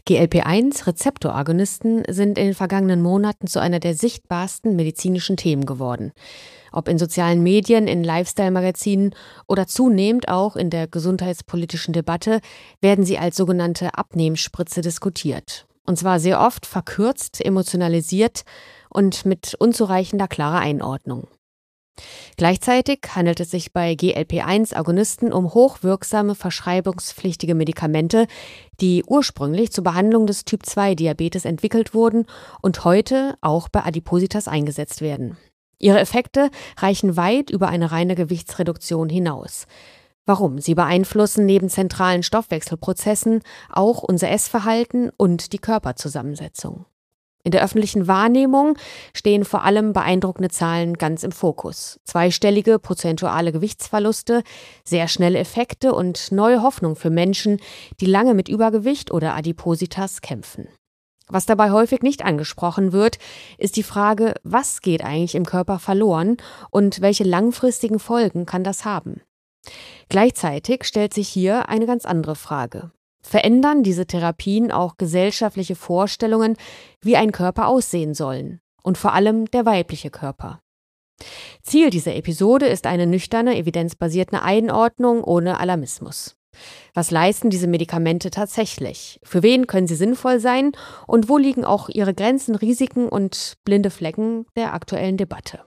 GLP-1-Rezeptoragonisten sind in den vergangenen Monaten zu einer der sichtbarsten medizinischen Themen geworden. Ob in sozialen Medien, in Lifestyle-Magazinen oder zunehmend auch in der gesundheitspolitischen Debatte werden sie als sogenannte Abnehmspritze diskutiert. Und zwar sehr oft verkürzt, emotionalisiert und mit unzureichender klarer Einordnung. Gleichzeitig handelt es sich bei GLP-1-Agonisten um hochwirksame, verschreibungspflichtige Medikamente, die ursprünglich zur Behandlung des Typ-2-Diabetes entwickelt wurden und heute auch bei Adipositas eingesetzt werden. Ihre Effekte reichen weit über eine reine Gewichtsreduktion hinaus. Warum? Sie beeinflussen neben zentralen Stoffwechselprozessen auch unser Essverhalten und die Körperzusammensetzung. In der öffentlichen Wahrnehmung stehen vor allem beeindruckende Zahlen ganz im Fokus. Zweistellige prozentuale Gewichtsverluste, sehr schnelle Effekte und neue Hoffnung für Menschen, die lange mit Übergewicht oder Adipositas kämpfen. Was dabei häufig nicht angesprochen wird, ist die Frage, was geht eigentlich im Körper verloren und welche langfristigen Folgen kann das haben? Gleichzeitig stellt sich hier eine ganz andere Frage. Verändern diese Therapien auch gesellschaftliche Vorstellungen, wie ein Körper aussehen sollen und vor allem der weibliche Körper? Ziel dieser Episode ist eine nüchterne, evidenzbasierte Einordnung ohne Alarmismus. Was leisten diese Medikamente tatsächlich? Für wen können sie sinnvoll sein? Und wo liegen auch ihre Grenzen, Risiken und blinde Flecken der aktuellen Debatte?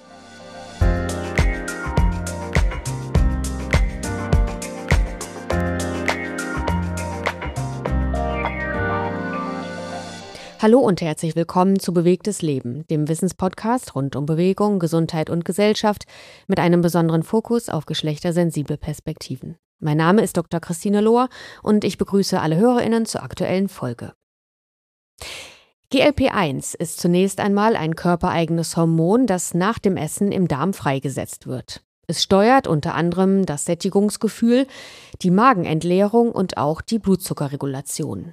Hallo und herzlich willkommen zu Bewegtes Leben, dem Wissenspodcast rund um Bewegung, Gesundheit und Gesellschaft mit einem besonderen Fokus auf geschlechtersensible Perspektiven. Mein Name ist Dr. Christine Lohr und ich begrüße alle HörerInnen zur aktuellen Folge. GLP-1 ist zunächst einmal ein körpereigenes Hormon, das nach dem Essen im Darm freigesetzt wird. Es steuert unter anderem das Sättigungsgefühl, die Magenentleerung und auch die Blutzuckerregulation.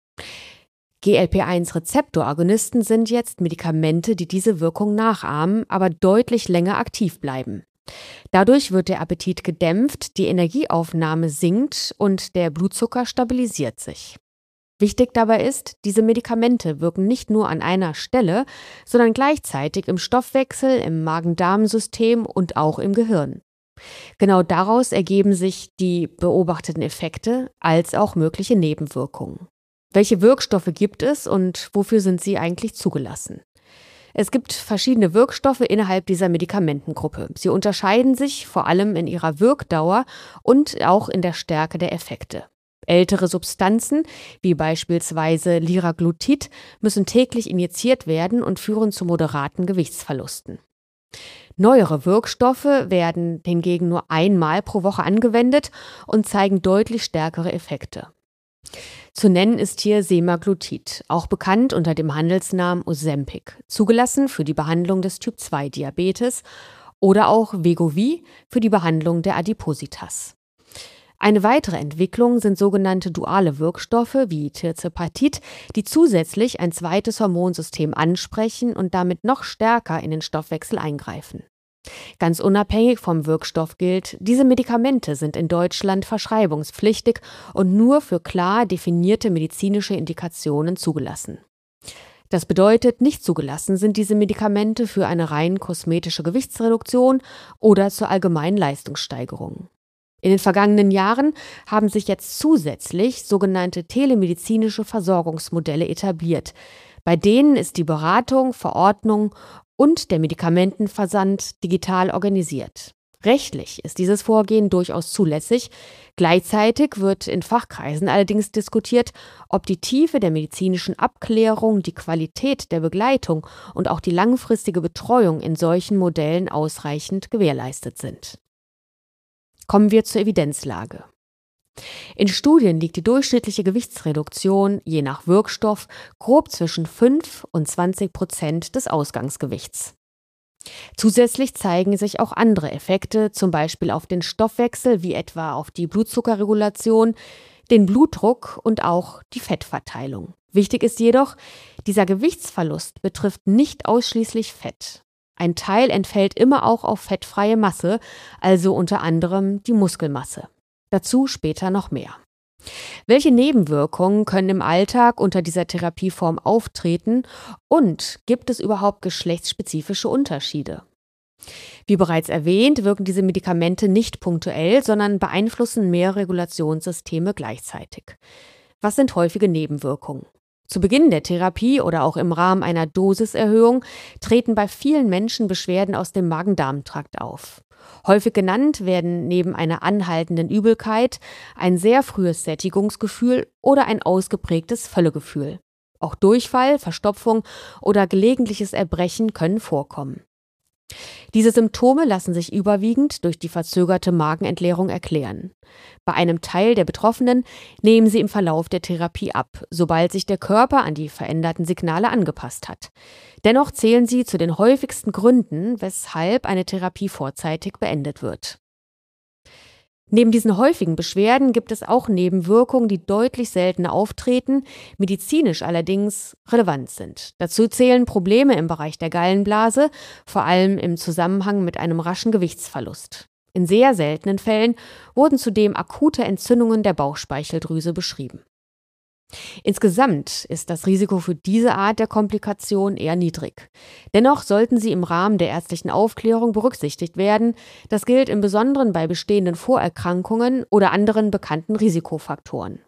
GLP-1-Rezeptoragonisten sind jetzt Medikamente, die diese Wirkung nachahmen, aber deutlich länger aktiv bleiben. Dadurch wird der Appetit gedämpft, die Energieaufnahme sinkt und der Blutzucker stabilisiert sich. Wichtig dabei ist, diese Medikamente wirken nicht nur an einer Stelle, sondern gleichzeitig im Stoffwechsel, im Magen-Darm-System und auch im Gehirn. Genau daraus ergeben sich die beobachteten Effekte als auch mögliche Nebenwirkungen. Welche Wirkstoffe gibt es und wofür sind sie eigentlich zugelassen? Es gibt verschiedene Wirkstoffe innerhalb dieser Medikamentengruppe. Sie unterscheiden sich vor allem in ihrer Wirkdauer und auch in der Stärke der Effekte. Ältere Substanzen, wie beispielsweise Liraglutid, müssen täglich injiziert werden und führen zu moderaten Gewichtsverlusten. Neuere Wirkstoffe werden hingegen nur einmal pro Woche angewendet und zeigen deutlich stärkere Effekte. Zu nennen ist hier Semaglutid, auch bekannt unter dem Handelsnamen Ozempic, zugelassen für die Behandlung des Typ-2-Diabetes oder auch Wegovy für die Behandlung der Adipositas. Eine weitere Entwicklung sind sogenannte duale Wirkstoffe wie Tirzepatid, die zusätzlich ein zweites Hormonsystem ansprechen und damit noch stärker in den Stoffwechsel eingreifen. Ganz unabhängig vom Wirkstoff gilt, diese Medikamente sind in Deutschland verschreibungspflichtig und nur für klar definierte medizinische Indikationen zugelassen. Das bedeutet, nicht zugelassen sind diese Medikamente für eine rein kosmetische Gewichtsreduktion oder zur allgemeinen Leistungssteigerung. In den vergangenen Jahren haben sich jetzt zusätzlich sogenannte telemedizinische Versorgungsmodelle etabliert. Bei denen ist die Beratung, Verordnung und der Medikamentenversand digital organisiert. Rechtlich ist dieses Vorgehen durchaus zulässig. Gleichzeitig wird in Fachkreisen allerdings diskutiert, ob die Tiefe der medizinischen Abklärung, die Qualität der Begleitung und auch die langfristige Betreuung in solchen Modellen ausreichend gewährleistet sind. Kommen wir zur Evidenzlage. In Studien liegt die durchschnittliche Gewichtsreduktion je nach Wirkstoff grob zwischen 5 und 20% des Ausgangsgewichts. Zusätzlich zeigen sich auch andere Effekte, zum Beispiel auf den Stoffwechsel, wie etwa auf die Blutzuckerregulation, den Blutdruck und auch die Fettverteilung. Wichtig ist jedoch, dieser Gewichtsverlust betrifft nicht ausschließlich Fett. Ein Teil entfällt immer auch auf fettfreie Masse, also unter anderem die Muskelmasse. Dazu später noch mehr. Welche Nebenwirkungen können im Alltag unter dieser Therapieform auftreten und gibt es überhaupt geschlechtsspezifische Unterschiede? Wie bereits erwähnt, wirken diese Medikamente nicht punktuell, sondern beeinflussen mehr Regulationssysteme gleichzeitig. Was sind häufige Nebenwirkungen? Zu Beginn der Therapie oder auch im Rahmen einer Dosiserhöhung treten bei vielen Menschen Beschwerden aus dem Magen-Darm-Trakt auf. Häufig genannt werden neben einer anhaltenden Übelkeit ein sehr frühes Sättigungsgefühl oder ein ausgeprägtes Völlegefühl. Auch Durchfall, Verstopfung oder gelegentliches Erbrechen können vorkommen. Diese Symptome lassen sich überwiegend durch die verzögerte Magenentleerung erklären. Bei einem Teil der Betroffenen nehmen sie im Verlauf der Therapie ab, sobald sich der Körper an die veränderten Signale angepasst hat. Dennoch zählen sie zu den häufigsten Gründen, weshalb eine Therapie vorzeitig beendet wird. Neben diesen häufigen Beschwerden gibt es auch Nebenwirkungen, die deutlich seltener auftreten, medizinisch allerdings relevant sind. Dazu zählen Probleme im Bereich der Gallenblase, vor allem im Zusammenhang mit einem raschen Gewichtsverlust. In sehr seltenen Fällen wurden zudem akute Entzündungen der Bauchspeicheldrüse beschrieben. Insgesamt ist das Risiko für diese Art der Komplikation eher niedrig. Dennoch sollten sie im Rahmen der ärztlichen Aufklärung berücksichtigt werden. Das gilt im Besonderen bei bestehenden Vorerkrankungen oder anderen bekannten Risikofaktoren.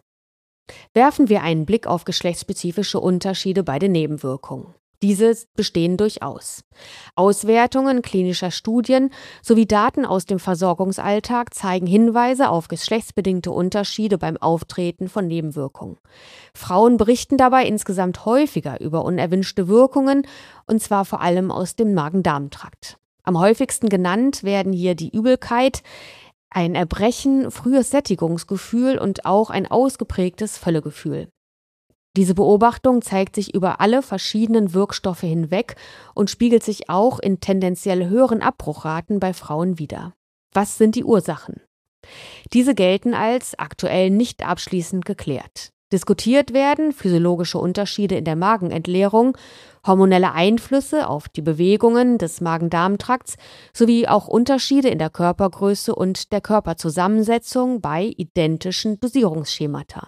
Werfen wir einen Blick auf geschlechtsspezifische Unterschiede bei den Nebenwirkungen. Diese bestehen durchaus. Auswertungen klinischer Studien sowie Daten aus dem Versorgungsalltag zeigen Hinweise auf geschlechtsbedingte Unterschiede beim Auftreten von Nebenwirkungen. Frauen berichten dabei insgesamt häufiger über unerwünschte Wirkungen, und zwar vor allem aus dem Magen-Darm-Trakt. Am häufigsten genannt werden hier die Übelkeit, ein Erbrechen, frühes Sättigungsgefühl und auch ein ausgeprägtes Völlegefühl. Diese Beobachtung zeigt sich über alle verschiedenen Wirkstoffe hinweg und spiegelt sich auch in tendenziell höheren Abbruchraten bei Frauen wider. Was sind die Ursachen? Diese gelten als aktuell nicht abschließend geklärt. Diskutiert werden physiologische Unterschiede in der Magenentleerung, hormonelle Einflüsse auf die Bewegungen des Magen-Darm-Trakts sowie auch Unterschiede in der Körpergröße und der Körperzusammensetzung bei identischen Dosierungsschemata.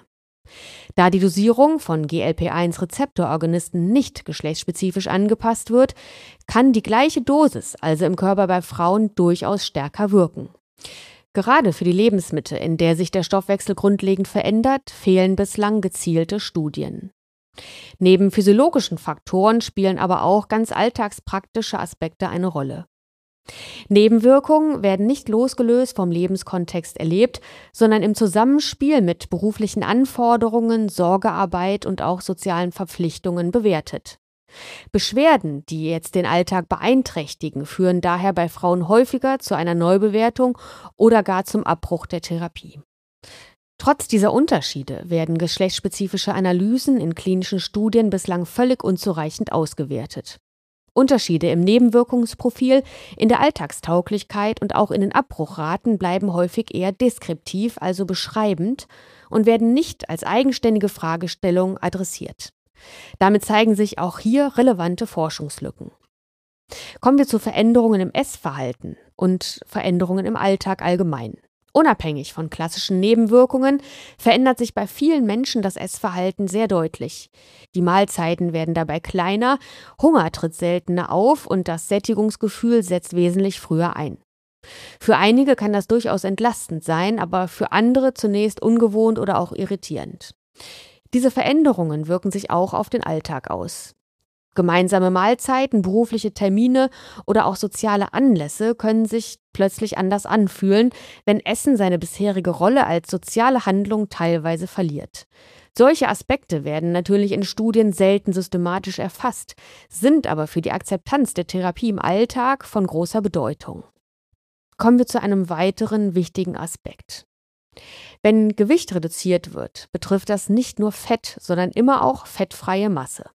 Da die Dosierung von GLP-1-Rezeptororganisten nicht geschlechtsspezifisch angepasst wird, kann die gleiche Dosis also im Körper bei Frauen durchaus stärker wirken. Gerade für die Lebensmittel, in der sich der Stoffwechsel grundlegend verändert, fehlen bislang gezielte Studien. Neben physiologischen Faktoren spielen aber auch ganz alltagspraktische Aspekte eine Rolle. Nebenwirkungen werden nicht losgelöst vom Lebenskontext erlebt, sondern im Zusammenspiel mit beruflichen Anforderungen, Sorgearbeit und auch sozialen Verpflichtungen bewertet. Beschwerden, die jetzt den Alltag beeinträchtigen, führen daher bei Frauen häufiger zu einer Neubewertung oder gar zum Abbruch der Therapie. Trotz dieser Unterschiede werden geschlechtsspezifische Analysen in klinischen Studien bislang völlig unzureichend ausgewertet. Unterschiede im Nebenwirkungsprofil, in der Alltagstauglichkeit und auch in den Abbruchraten bleiben häufig eher deskriptiv, also beschreibend, und werden nicht als eigenständige Fragestellung adressiert. Damit zeigen sich auch hier relevante Forschungslücken. Kommen wir zu Veränderungen im Essverhalten und Veränderungen im Alltag allgemein. Unabhängig von klassischen Nebenwirkungen verändert sich bei vielen Menschen das Essverhalten sehr deutlich. Die Mahlzeiten werden dabei kleiner, Hunger tritt seltener auf und das Sättigungsgefühl setzt wesentlich früher ein. Für einige kann das durchaus entlastend sein, aber für andere zunächst ungewohnt oder auch irritierend. Diese Veränderungen wirken sich auch auf den Alltag aus. Gemeinsame Mahlzeiten, berufliche Termine oder auch soziale Anlässe können sich plötzlich anders anfühlen, wenn Essen seine bisherige Rolle als soziale Handlung teilweise verliert. Solche Aspekte werden natürlich in Studien selten systematisch erfasst, sind aber für die Akzeptanz der Therapie im Alltag von großer Bedeutung. Kommen wir zu einem weiteren wichtigen Aspekt. Wenn Gewicht reduziert wird, betrifft das nicht nur Fett, sondern immer auch fettfreie Masse.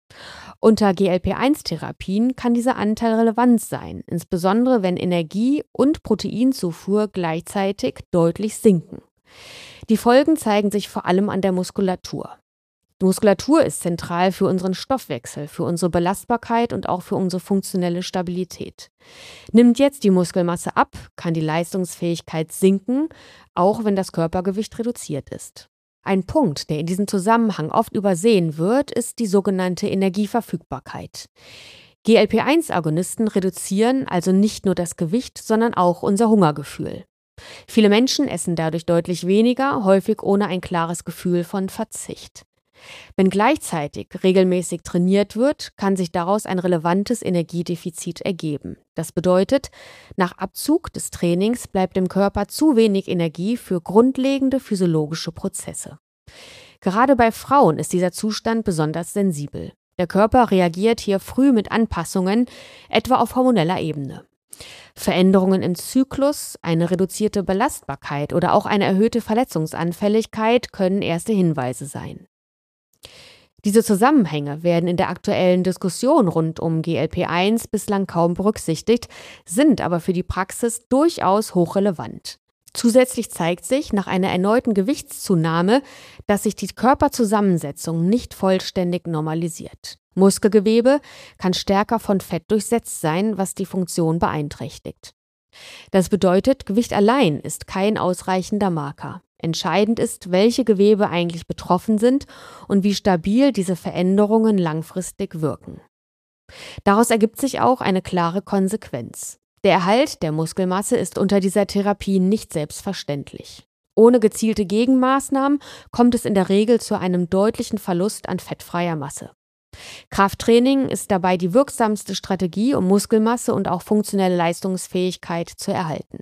Unter GLP-1-Therapien kann dieser Anteil relevant sein, insbesondere wenn Energie- und Proteinzufuhr gleichzeitig deutlich sinken. Die Folgen zeigen sich vor allem an der Muskulatur. Die Muskulatur ist zentral für unseren Stoffwechsel, für unsere Belastbarkeit und auch für unsere funktionelle Stabilität. Nimmt jetzt die Muskelmasse ab, kann die Leistungsfähigkeit sinken, auch wenn das Körpergewicht reduziert ist. Ein Punkt, der in diesem Zusammenhang oft übersehen wird, ist die sogenannte Energieverfügbarkeit. GLP-1-Agonisten reduzieren also nicht nur das Gewicht, sondern auch unser Hungergefühl. Viele Menschen essen dadurch deutlich weniger, häufig ohne ein klares Gefühl von Verzicht. Wenn gleichzeitig regelmäßig trainiert wird, kann sich daraus ein relevantes Energiedefizit ergeben. Das bedeutet, nach Abzug des Trainings bleibt dem Körper zu wenig Energie für grundlegende physiologische Prozesse. Gerade bei Frauen ist dieser Zustand besonders sensibel. Der Körper reagiert hier früh mit Anpassungen, etwa auf hormoneller Ebene. Veränderungen im Zyklus, eine reduzierte Belastbarkeit oder auch eine erhöhte Verletzungsanfälligkeit können erste Hinweise sein. Diese Zusammenhänge werden in der aktuellen Diskussion rund um GLP-1 bislang kaum berücksichtigt, sind aber für die Praxis durchaus hochrelevant. Zusätzlich zeigt sich nach einer erneuten Gewichtszunahme, dass sich die Körperzusammensetzung nicht vollständig normalisiert. Muskelgewebe kann stärker von Fett durchsetzt sein, was die Funktion beeinträchtigt. Das bedeutet, Gewicht allein ist kein ausreichender Marker. Entscheidend ist, welche Gewebe eigentlich betroffen sind und wie stabil diese Veränderungen langfristig wirken. Daraus ergibt sich auch eine klare Konsequenz. Der Erhalt der Muskelmasse ist unter dieser Therapie nicht selbstverständlich. Ohne gezielte Gegenmaßnahmen kommt es in der Regel zu einem deutlichen Verlust an fettfreier Masse. Krafttraining ist dabei die wirksamste Strategie, um Muskelmasse und auch funktionelle Leistungsfähigkeit zu erhalten.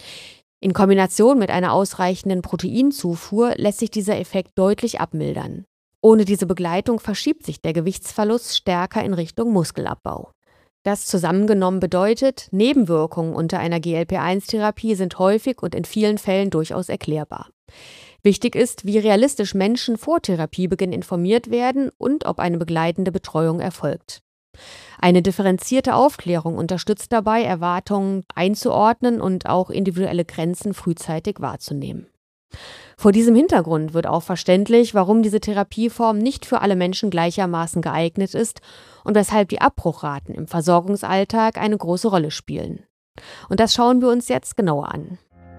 In Kombination mit einer ausreichenden Proteinzufuhr lässt sich dieser Effekt deutlich abmildern. Ohne diese Begleitung verschiebt sich der Gewichtsverlust stärker in Richtung Muskelabbau. Das zusammengenommen bedeutet, Nebenwirkungen unter einer GLP-1-Therapie sind häufig und in vielen Fällen durchaus erklärbar. Wichtig ist, wie realistisch Menschen vor Therapiebeginn informiert werden und ob eine begleitende Betreuung erfolgt. Eine differenzierte Aufklärung unterstützt dabei, Erwartungen einzuordnen und auch individuelle Grenzen frühzeitig wahrzunehmen. Vor diesem Hintergrund wird auch verständlich, warum diese Therapieform nicht für alle Menschen gleichermaßen geeignet ist und weshalb die Abbruchraten im Versorgungsalltag eine große Rolle spielen. Und das schauen wir uns jetzt genauer an.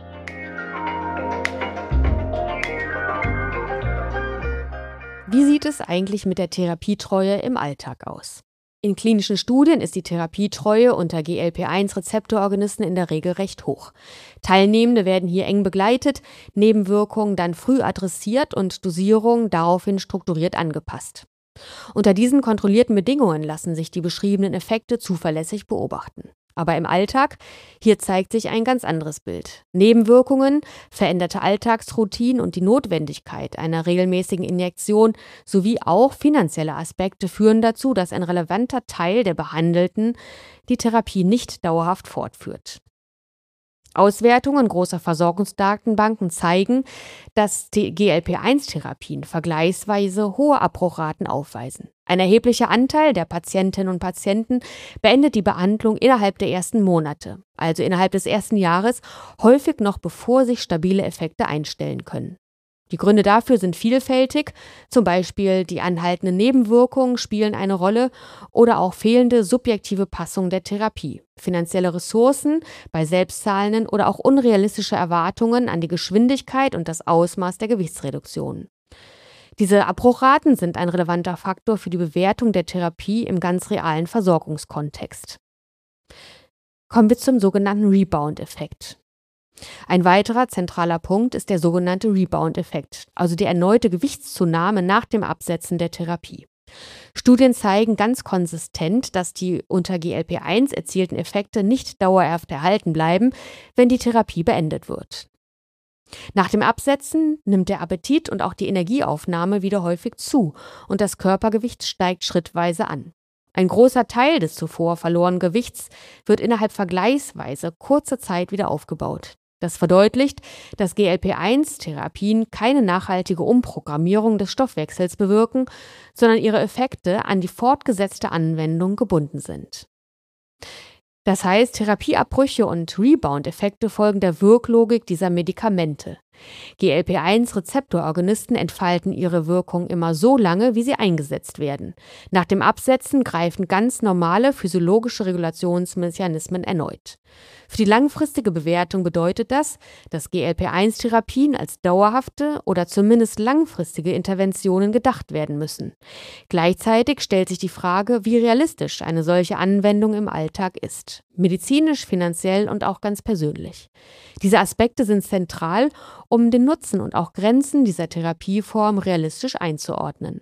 Wie sieht es eigentlich mit der Therapietreue im Alltag aus? In klinischen Studien ist die Therapietreue unter GLP-1-Rezeptororganisten in der Regel recht hoch. Teilnehmende werden hier eng begleitet, Nebenwirkungen dann früh adressiert und Dosierungen daraufhin strukturiert angepasst. Unter diesen kontrollierten Bedingungen lassen sich die beschriebenen Effekte zuverlässig beobachten. Aber im Alltag, hier zeigt sich ein ganz anderes Bild. Nebenwirkungen, veränderte Alltagsroutinen und die Notwendigkeit einer regelmäßigen Injektion sowie auch finanzielle Aspekte führen dazu, dass ein relevanter Teil der Behandelten die Therapie nicht dauerhaft fortführt. Auswertungen großer Versorgungsdatenbanken zeigen, dass GLP-1-Therapien vergleichsweise hohe Abbruchraten aufweisen. Ein erheblicher Anteil der Patientinnen und Patienten beendet die Behandlung innerhalb der ersten Monate, also innerhalb des ersten Jahres, häufig noch bevor sich stabile Effekte einstellen können. Die Gründe dafür sind vielfältig, zum Beispiel die anhaltenden Nebenwirkungen spielen eine Rolle oder auch fehlende subjektive Passung der Therapie, finanzielle Ressourcen bei selbstzahlenden oder auch unrealistische Erwartungen an die Geschwindigkeit und das Ausmaß der Gewichtsreduktion. Diese Abbruchraten sind ein relevanter Faktor für die Bewertung der Therapie im ganz realen Versorgungskontext. Kommen wir zum sogenannten Rebound-Effekt. Ein weiterer zentraler Punkt ist der sogenannte Rebound-Effekt, also die erneute Gewichtszunahme nach dem Absetzen der Therapie. Studien zeigen ganz konsistent, dass die unter GLP-1 erzielten Effekte nicht dauerhaft erhalten bleiben, wenn die Therapie beendet wird. Nach dem Absetzen nimmt der Appetit und auch die Energieaufnahme wieder häufig zu und das Körpergewicht steigt schrittweise an. Ein großer Teil des zuvor verlorenen Gewichts wird innerhalb vergleichsweise kurzer Zeit wieder aufgebaut. Das verdeutlicht, dass GLP-1-Therapien keine nachhaltige Umprogrammierung des Stoffwechsels bewirken, sondern ihre Effekte an die fortgesetzte Anwendung gebunden sind. Das heißt, Therapieabbrüche und Rebound-Effekte folgen der Wirklogik dieser Medikamente. GLP-1-Rezeptororganisten entfalten ihre Wirkung immer so lange, wie sie eingesetzt werden. Nach dem Absetzen greifen ganz normale physiologische Regulationsmechanismen erneut. Für die langfristige Bewertung bedeutet das, dass GLP-1-Therapien als dauerhafte oder zumindest langfristige Interventionen gedacht werden müssen. Gleichzeitig stellt sich die Frage, wie realistisch eine solche Anwendung im Alltag ist. Medizinisch, finanziell und auch ganz persönlich. Diese Aspekte sind zentral, um den Nutzen und auch Grenzen dieser Therapieform realistisch einzuordnen.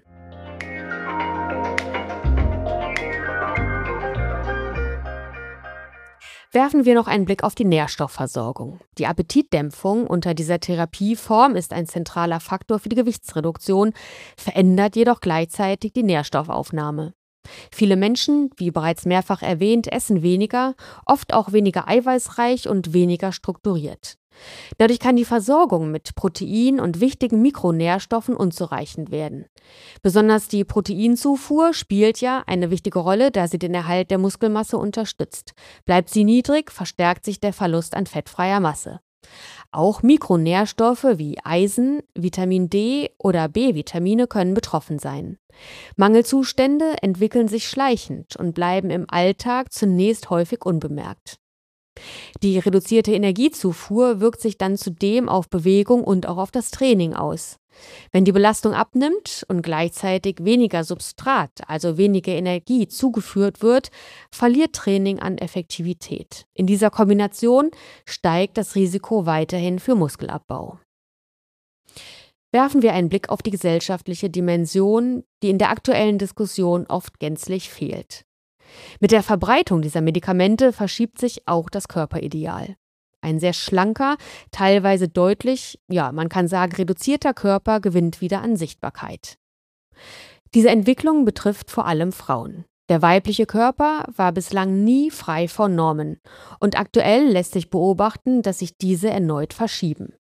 Werfen wir noch einen Blick auf die Nährstoffversorgung. Die Appetitdämpfung unter dieser Therapieform ist ein zentraler Faktor für die Gewichtsreduktion, verändert jedoch gleichzeitig die Nährstoffaufnahme. Viele Menschen, wie bereits mehrfach erwähnt, essen weniger, oft auch weniger eiweißreich und weniger strukturiert. Dadurch kann die Versorgung mit Protein und wichtigen Mikronährstoffen unzureichend werden. Besonders die Proteinzufuhr spielt ja eine wichtige Rolle, da sie den Erhalt der Muskelmasse unterstützt. Bleibt sie niedrig, verstärkt sich der Verlust an fettfreier Masse. Auch Mikronährstoffe wie Eisen, Vitamin D oder B-Vitamine können betroffen sein. Mangelzustände entwickeln sich schleichend und bleiben im Alltag zunächst häufig unbemerkt. Die reduzierte Energiezufuhr wirkt sich dann zudem auf Bewegung und auch auf das Training aus. Wenn die Belastung abnimmt und gleichzeitig weniger Substrat, also weniger Energie zugeführt wird, verliert Training an Effektivität. In dieser Kombination steigt das Risiko weiterhin für Muskelabbau. Werfen wir einen Blick auf die gesellschaftliche Dimension, die in der aktuellen Diskussion oft gänzlich fehlt. Mit der Verbreitung dieser Medikamente verschiebt sich auch das Körperideal. Ein sehr schlanker, teilweise deutlich, man kann sagen reduzierter Körper gewinnt wieder an Sichtbarkeit. Diese Entwicklung betrifft vor allem Frauen. Der weibliche Körper war bislang nie frei von Normen und aktuell lässt sich beobachten, dass sich diese erneut verschieben.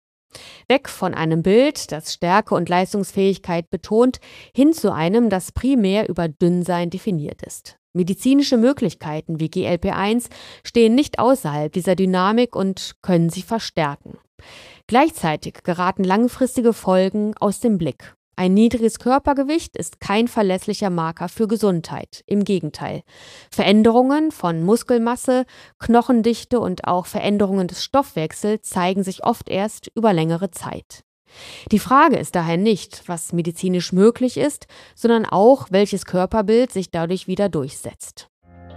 Weg von einem Bild, das Stärke und Leistungsfähigkeit betont, hin zu einem, das primär über Dünnsein definiert ist. Medizinische Möglichkeiten wie GLP-1 stehen nicht außerhalb dieser Dynamik und können sie verstärken. Gleichzeitig geraten langfristige Folgen aus dem Blick. Ein niedriges Körpergewicht ist kein verlässlicher Marker für Gesundheit. Im Gegenteil. Veränderungen von Muskelmasse, Knochendichte und auch Veränderungen des Stoffwechsels zeigen sich oft erst über längere Zeit. Die Frage ist daher nicht, was medizinisch möglich ist, sondern auch, welches Körperbild sich dadurch wieder durchsetzt.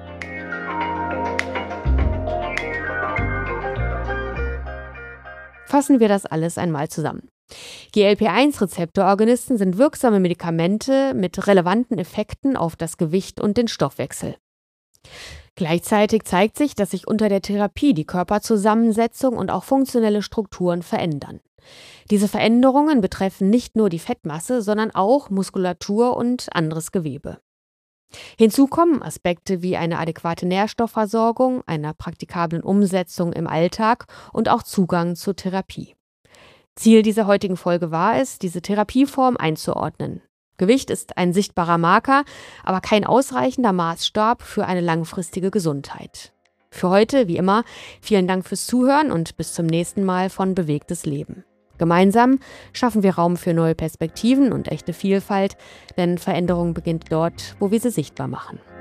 Fassen wir das alles einmal zusammen. GLP-1-Rezeptororganisten sind wirksame Medikamente mit relevanten Effekten auf das Gewicht und den Stoffwechsel. Gleichzeitig zeigt sich, dass sich unter der Therapie die Körperzusammensetzung und auch funktionelle Strukturen verändern. Diese Veränderungen betreffen nicht nur die Fettmasse, sondern auch Muskulatur und anderes Gewebe. Hinzu kommen Aspekte wie eine adäquate Nährstoffversorgung, einer praktikablen Umsetzung im Alltag und auch Zugang zur Therapie. Ziel dieser heutigen Folge war es, diese Therapieform einzuordnen. Gewicht ist ein sichtbarer Marker, aber kein ausreichender Maßstab für eine langfristige Gesundheit. Für heute, wie immer, vielen Dank fürs Zuhören und bis zum nächsten Mal von Bewegtes Leben. Gemeinsam schaffen wir Raum für neue Perspektiven und echte Vielfalt, denn Veränderung beginnt dort, wo wir sie sichtbar machen.